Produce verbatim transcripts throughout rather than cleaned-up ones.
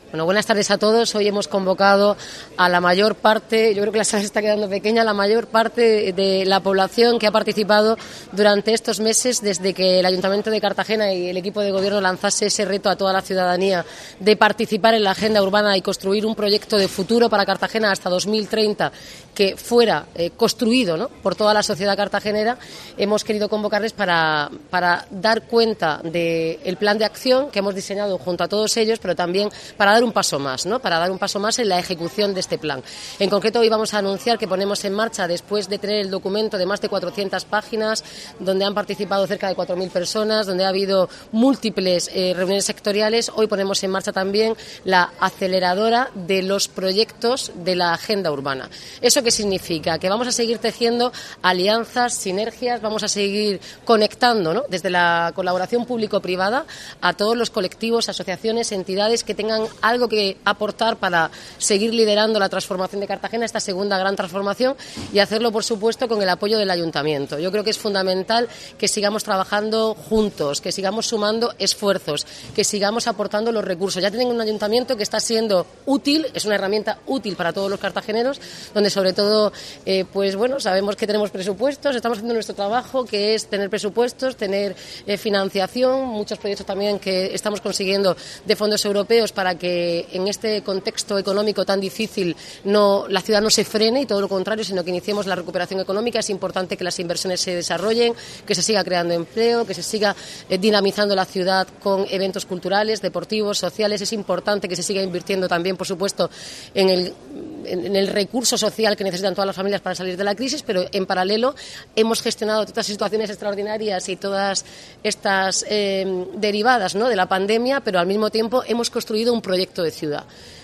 Bueno, buenas tardes a todos. Hoy hemos convocado a la mayor parte, yo creo que la sala se está quedando pequeña, la mayor parte de la población que ha participado durante estos meses desde que el Ayuntamiento de Cartagena y el equipo de gobierno lanzase ese reto a toda la ciudadanía de participar en la agenda urbana y construir un proyecto de futuro para Cartagena hasta dos mil treinta que fuera eh, construido, ¿no?, por toda la sociedad cartagenera. Hemos querido convocarles para, para dar cuenta del plan de acción que hemos diseñado junto a todos ellos, pero también para dar un paso más, ¿no?, para dar un paso más en la ejecución de este plan. En concreto, hoy vamos a anunciar que ponemos en marcha, después de tener el documento de más de cuatrocientas páginas, donde han participado cerca de cuatro mil personas, donde ha habido múltiples eh, reuniones sectoriales, hoy ponemos en marcha también la aceleradora de los proyectos de la agenda urbana. ¿Eso qué significa? Que vamos a seguir tejiendo alianzas, sinergias, vamos a seguir conectando, ¿no?, desde la colaboración público-privada a todos los colectivos, asociaciones, entidades que tengan algo que aportar para seguir liderando la transformación de Cartagena, esta segunda gran transformación, y hacerlo, por supuesto, con el apoyo del Ayuntamiento. Yo creo que es fundamental que sigamos trabajando juntos, que sigamos sumando esfuerzos, que sigamos aportando los recursos. Ya tienen un Ayuntamiento que está siendo útil, es una herramienta útil para todos los cartageneros, donde sobre todo, eh, pues bueno, sabemos que tenemos presupuestos, estamos haciendo nuestro trabajo, que es tener presupuestos, tener eh, financiación, muchos proyectos también que estamos consiguiendo de fondos europeos para que en este contexto económico tan difícil no, la ciudad no se frene y todo lo contrario, sino que iniciemos la recuperación económica. Es importante que las inversiones se desarrollen, que se siga creando empleo, que se siga eh, dinamizando la ciudad con eventos culturales, deportivos, sociales. Es importante que se siga invirtiendo también, por supuesto, en el, en, en el recurso social que necesitan todas las familias para salir de la crisis, pero en paralelo hemos gestionado todas estas situaciones extraordinarias y todas estas eh, derivadas, ¿no?, de la pandemia, pero al mismo tiempo hemos construido un proyecto de ciudad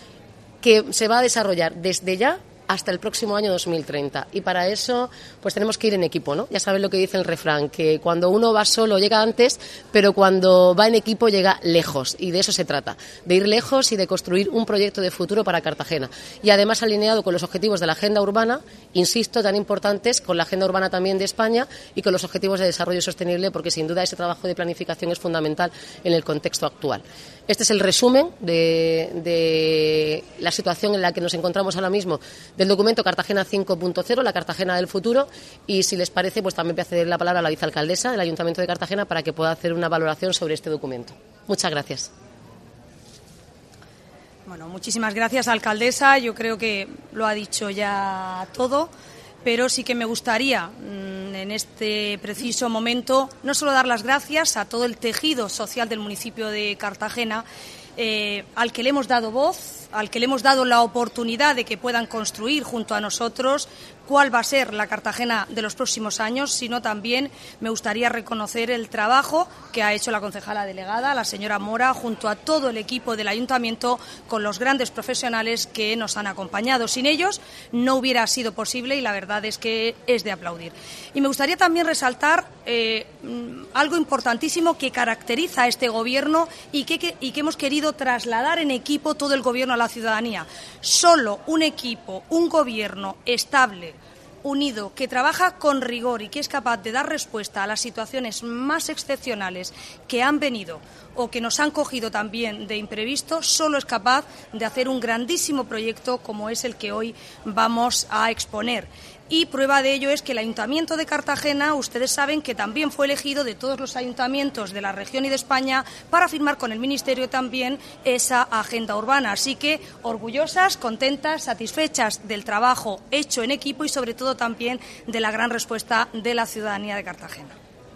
que se va a desarrollar desde ya hasta el próximo año dos mil treinta. Y para eso pues tenemos que ir en equipo, ¿no? Ya saben lo que dice el refrán, que cuando uno va solo llega antes, pero cuando va en equipo llega lejos. Y de eso se trata, de ir lejos y de construir un proyecto de futuro para Cartagena. Y además alineado con los objetivos de la agenda urbana, insisto, tan importantes, con la agenda urbana también de España y con los objetivos de desarrollo sostenible, porque sin duda ese trabajo de planificación es fundamental en el contexto actual. Este es el resumen de, de la situación en la que nos encontramos ahora mismo del documento Cartagena cinco punto cero, la Cartagena del futuro, y si les parece, pues también voy a ceder la palabra a la vicealcaldesa del Ayuntamiento de Cartagena para que pueda hacer una valoración sobre este documento. Muchas gracias. Bueno, muchísimas gracias, alcaldesa. Yo creo que lo ha dicho ya todo, pero sí que me gustaría en este preciso momento no solo dar las gracias a todo el tejido social del municipio de Cartagena, eh, al que le hemos dado voz, al que le hemos dado la oportunidad de que puedan construir junto a nosotros cuál va a ser la Cartagena de los próximos años, sino también me gustaría reconocer el trabajo que ha hecho la concejala delegada, la señora Mora, junto a todo el equipo del Ayuntamiento, con los grandes profesionales que nos han acompañado. Sin ellos no hubiera sido posible y la verdad es que es de aplaudir. Y me gustaría también resaltar eh, algo importantísimo que caracteriza a este Gobierno y que, que, y que hemos querido trasladar en equipo todo el Gobierno a la ciudadanía. Solo un equipo, un Gobierno estable, unido, que trabaja con rigor y que es capaz de dar respuesta a las situaciones más excepcionales que han venido o que nos han cogido también de imprevisto, solo es capaz de hacer un grandísimo proyecto como es el que hoy vamos a exponer. Y prueba de ello es que el Ayuntamiento de Cartagena, ustedes saben que también fue elegido de todos los ayuntamientos de la región y de España para firmar con el Ministerio también esa agenda urbana. Así que orgullosas, contentas, satisfechas del trabajo hecho en equipo y sobre todo también de la gran respuesta de la ciudadanía de Cartagena.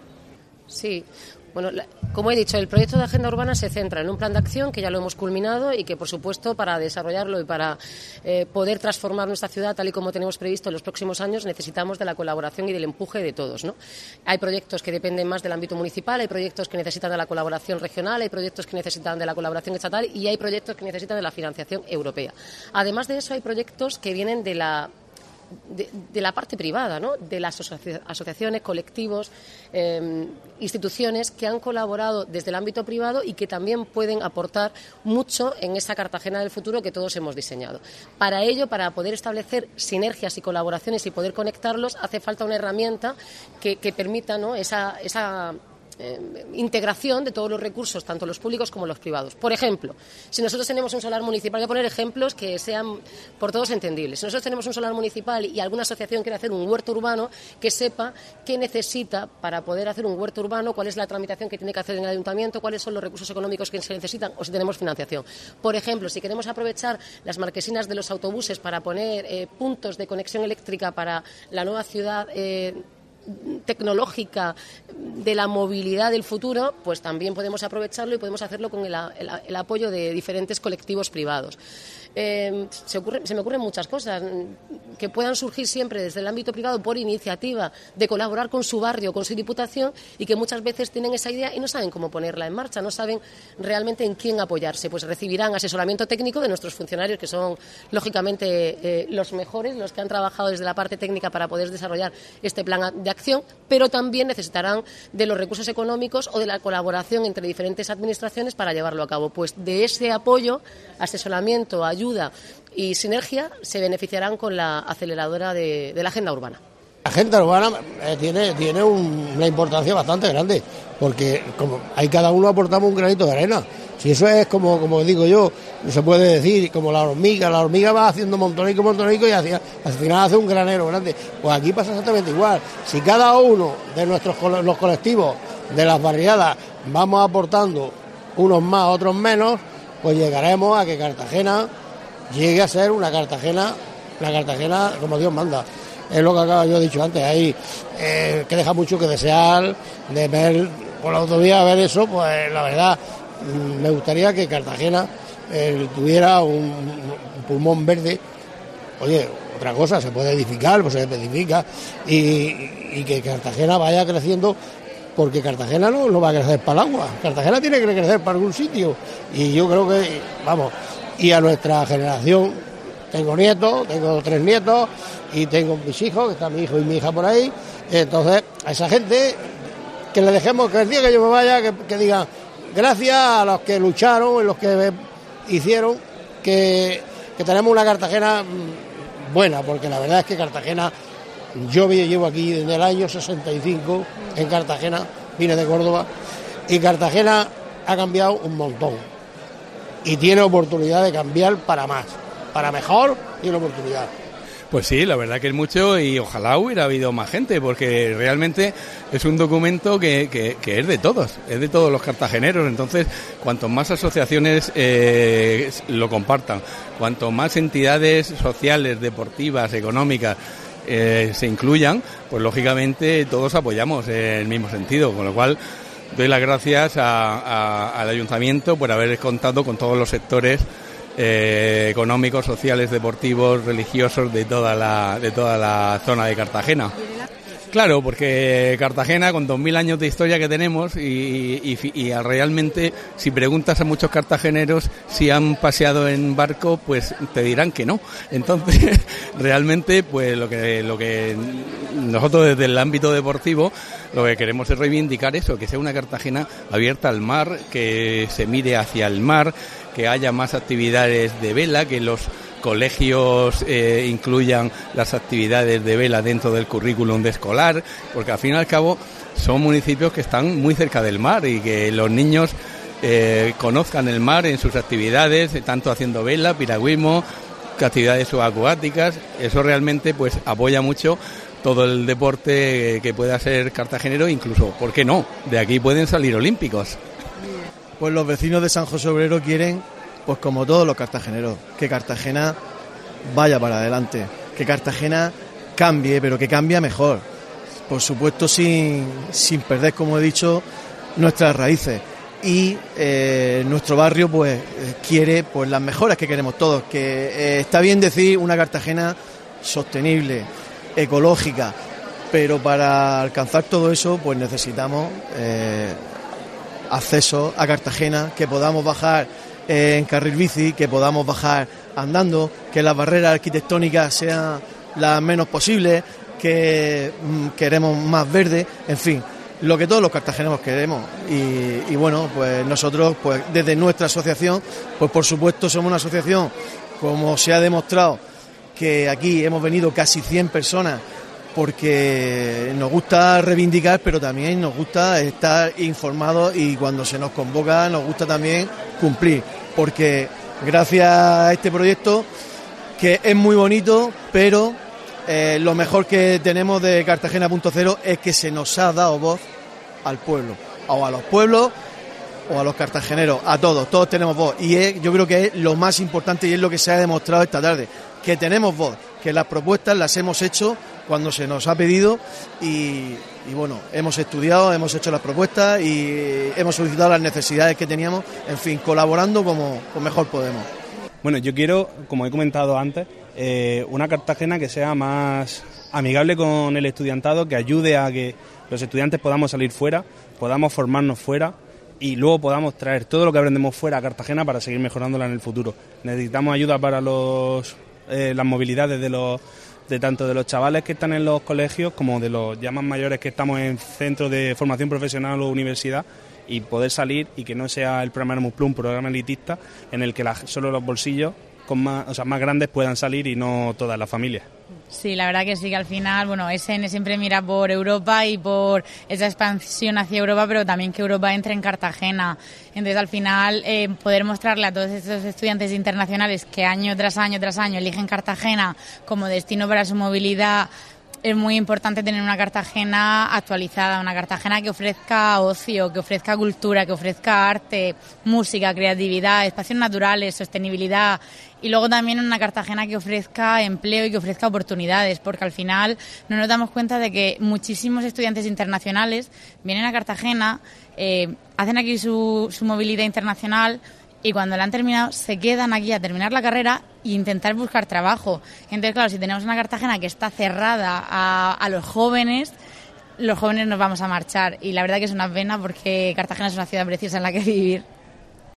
Sí. Bueno, como he dicho, el proyecto de Agenda Urbana se centra en un plan de acción que ya lo hemos culminado y que, por supuesto, para desarrollarlo y para eh, poder transformar nuestra ciudad tal y como tenemos previsto en los próximos años, necesitamos de la colaboración y del empuje de todos, ¿no? Hay proyectos que dependen más del ámbito municipal, hay proyectos que necesitan de la colaboración regional, hay proyectos que necesitan de la colaboración estatal y hay proyectos que necesitan de la financiación europea. Además de eso, hay proyectos que vienen de la De, de la parte privada, ¿no?, de las asocia- asociaciones, colectivos, eh, instituciones que han colaborado desde el ámbito privado y que también pueden aportar mucho en esa Cartagena del futuro que todos hemos diseñado. Para ello, para poder establecer sinergias y colaboraciones y poder conectarlos, hace falta una herramienta que, que permita, ¿no?, esa, esa eh, integración de todos los recursos, tanto los públicos como los privados. Por ejemplo, si nosotros tenemos un solar municipal, voy a poner ejemplos que sean por todos entendibles. Si nosotros tenemos un solar municipal y alguna asociación quiere hacer un huerto urbano, que sepa qué necesita para poder hacer un huerto urbano, cuál es la tramitación que tiene que hacer en el ayuntamiento, cuáles son los recursos económicos que se necesitan o si tenemos financiación. Por ejemplo, si queremos aprovechar las marquesinas de los autobuses para poner eh, puntos de conexión eléctrica para la nueva ciudad eh, tecnológica de la movilidad del futuro, pues también podemos aprovecharlo y podemos hacerlo con el, el, el apoyo de diferentes colectivos privados. Eh, se, ocurre, se me ocurren muchas cosas que puedan surgir siempre desde el ámbito privado por iniciativa de colaborar con su barrio, con su diputación, y que muchas veces tienen esa idea y no saben cómo ponerla en marcha, no saben realmente en quién apoyarse. Pues recibirán asesoramiento técnico de nuestros funcionarios, que son lógicamente eh, los mejores, los que han trabajado desde la parte técnica para poder desarrollar este plan de acción, pero también necesitarán de los recursos económicos o de la colaboración entre diferentes administraciones para llevarlo a cabo. Pues de ese apoyo, asesoramiento, ayuda y sinergia se beneficiarán con la aceleradora de, de la agenda urbana. La agenda urbana eh, tiene, tiene un, una importancia bastante grande, porque como ahí cada uno aportamos un granito de arena. Si eso es como, como digo yo, se puede decir, como la hormiga, la hormiga va haciendo montonico, montonico y hacia, al final hace un granero grande. Pues aquí pasa exactamente igual. Si cada uno de nuestros los colectivos de las barriadas vamos aportando unos más, otros menos, pues llegaremos a que Cartagena llegue a ser una Cartagena, la Cartagena como Dios manda. Es lo que acabo yo he dicho antes, ahí eh, que deja mucho que desear, de ver por la autovía, ver eso, pues la verdad, me gustaría que Cartagena eh, tuviera un, un pulmón verde. Oye, otra cosa, se puede edificar, pues se edifica, y, y que Cartagena vaya creciendo, porque Cartagena no, no va a crecer para el agua, Cartagena tiene que crecer para algún sitio, y yo creo que, vamos, y a nuestra generación, tengo nietos, tengo tres nietos, y tengo mis hijos, que están mi hijo y mi hija por ahí, entonces a esa gente que le dejemos, que el día que yo me vaya, que, que digan gracias a los que lucharon, los que hicieron que, que tenemos una Cartagena buena, porque la verdad es que Cartagena, yo llevo aquí desde el año sesenta y cinco en Cartagena, vine de Córdoba, y Cartagena ha cambiado un montón y tiene oportunidad de cambiar para más, para mejor, tiene oportunidad. Pues sí, la verdad que es mucho, y ojalá hubiera habido más gente, porque realmente es un documento que, que, que es de todos, es de todos los cartageneros. Entonces, cuanto más asociaciones eh, lo compartan, cuanto más entidades sociales, deportivas, económicas eh, se incluyan, pues lógicamente todos apoyamos en el mismo sentido, con lo cual doy las gracias a, a, al Ayuntamiento por haber contado con todos los sectores Eh, económicos, sociales, deportivos, religiosos de toda la de toda la zona de Cartagena. Claro, porque Cartagena, con dos mil años de historia que tenemos, y, y, y realmente, si preguntas a muchos cartageneros si han paseado en barco, pues te dirán que no. Entonces, realmente, pues lo que lo que nosotros desde el ámbito deportivo lo que queremos es reivindicar eso, que sea una Cartagena abierta al mar, que se mire hacia el mar, que haya más actividades de vela, que los colegios eh, incluyan las actividades de vela dentro del currículum de escolar, porque al fin y al cabo son municipios que están muy cerca del mar, y que los niños eh, conozcan el mar en sus actividades, tanto haciendo vela, piragüismo, actividades subacuáticas. Eso realmente pues apoya mucho todo el deporte que pueda ser cartagenero, incluso, ¿por qué no?, de aquí pueden salir olímpicos. Pues los vecinos de San José Obrero quieren, pues como todos los cartageneros, que Cartagena vaya para adelante, que Cartagena cambie, pero que cambie mejor. Por supuesto, sin, sin perder, como he dicho, nuestras raíces. Y eh, nuestro barrio pues quiere pues las mejoras que queremos todos, que eh, está bien decir una Cartagena sostenible, ecológica, pero para alcanzar todo eso pues necesitamos eh, acceso a Cartagena, que podamos bajar eh, en carril bici, que podamos bajar andando, que las barreras arquitectónicas sean las menos posibles, que mm, queremos más verde, en fin, lo que todos los cartageneros queremos. Y, y bueno, pues nosotros, pues desde nuestra asociación, pues por supuesto somos una asociación, como se ha demostrado, que aquí hemos venido casi cien personas porque nos gusta reivindicar, pero también nos gusta estar informados y cuando se nos convoca nos gusta también cumplir, porque gracias a este proyecto, que es muy bonito, pero eh, lo mejor que tenemos de Cartagena punto cero es que se nos ha dado voz al pueblo, o a los pueblos, o a los cartageneros, a todos, todos tenemos voz, y es, yo creo que es lo más importante y es lo que se ha demostrado esta tarde, que tenemos voz, que las propuestas las hemos hecho cuando se nos ha pedido y, y bueno, hemos estudiado, hemos hecho las propuestas y hemos solicitado las necesidades que teníamos, en fin, colaborando como, como mejor podemos. Bueno, yo quiero, como he comentado antes, eh, una Cartagena que sea más amigable con el estudiantado, que ayude a que los estudiantes podamos salir fuera, podamos formarnos fuera y luego podamos traer todo lo que aprendemos fuera a Cartagena para seguir mejorándola en el futuro. Necesitamos ayuda para los eh, las movilidades de los de tanto de los chavales que están en los colegios como de los ya más mayores que estamos en centros de formación profesional o universidad, y poder salir y que no sea el programa Erasmus Plus un programa elitista en el que la, solo los bolsillos con más, o sea, más grandes puedan salir y no todas las familias. Sí, la verdad que sí, que al final, bueno, S N siempre mira por Europa y por esa expansión hacia Europa, pero también que Europa entre en Cartagena. Entonces, al final, eh, poder mostrarle a todos estos estudiantes internacionales que año tras año tras año eligen Cartagena como destino para su movilidad, es muy importante tener una Cartagena actualizada, una Cartagena que ofrezca ocio, que ofrezca cultura, que ofrezca arte, música, creatividad, espacios naturales, sostenibilidad, y luego también una Cartagena que ofrezca empleo y que ofrezca oportunidades, porque al final no nos damos cuenta de que muchísimos estudiantes internacionales vienen a Cartagena, eh, hacen aquí su, su movilidad internacional, y cuando la han terminado se quedan aquí a terminar la carrera e intentar buscar trabajo. Entonces, claro, si tenemos una Cartagena que está cerrada a, a los jóvenes, los jóvenes nos vamos a marchar. Y la verdad que es una pena porque Cartagena es una ciudad preciosa en la que vivir.